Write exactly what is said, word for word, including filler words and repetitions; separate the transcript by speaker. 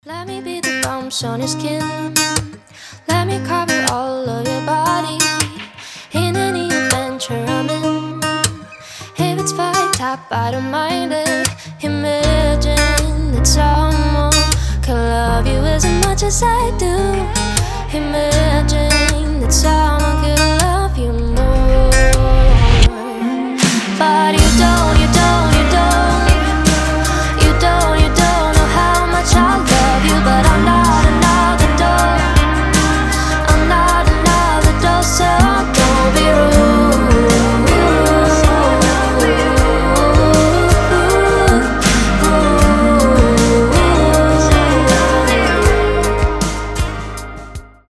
Speaker 1: Let me be the bumps on your skin. Let me cover all of your body. In any adventure I'm in. If it's fight top, I don't mind it. Imagine that someone can love you as much as I do. Imagine that someone could love you more. But you